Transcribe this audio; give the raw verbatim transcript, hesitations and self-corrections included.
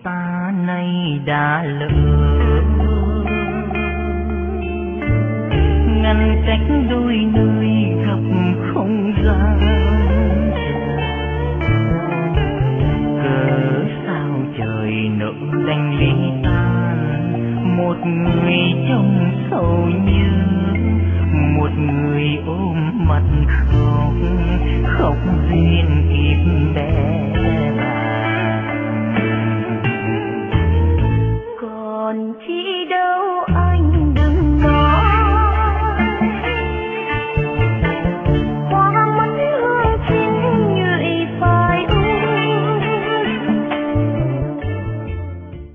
ta nay đã lỡ, ngăn cách đôi nơi gặp không gian. Cớ sao trời nỡ đành ly tan, một người trong sầu nhớ, một người ôm mặt khóc, khóc duyên kịp bé.